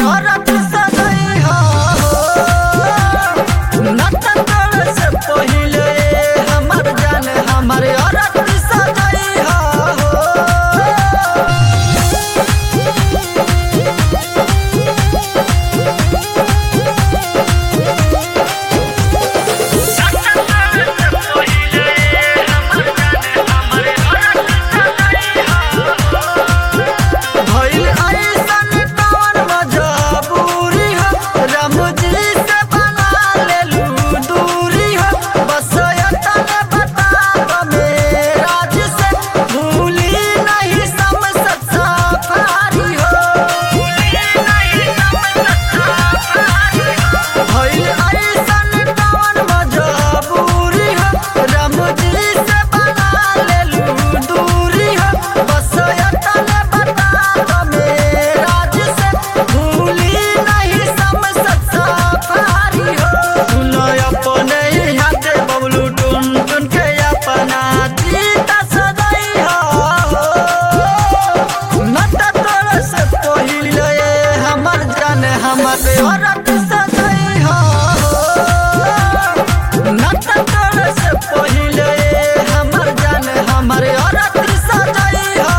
औरत सजई हो नत तोड़ से पहिले हमर जान हमर औरत सजई हो। हमर औरत सजई हो नत तोड़ से पहिले हमर जान हमर औरत सजई हो।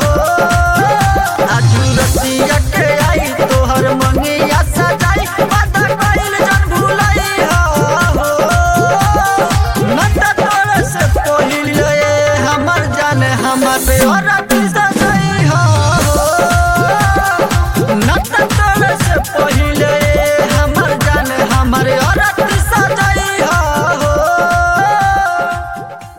आजू रतिया के आई तोहर मंगिया सजाई वादा कइल जन भुलई हो नत तोड़ से पहिले हमर जान हमर औरत